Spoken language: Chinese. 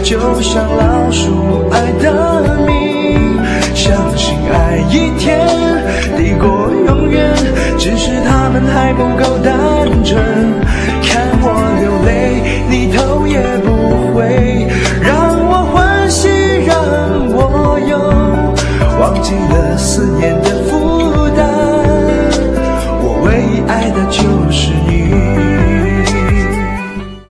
就像老鼠爱的命，相信爱一天抵过永远，只是他们还不够单纯。看我流泪，你头也不回，让我欢喜，让我忧，忘记了思念的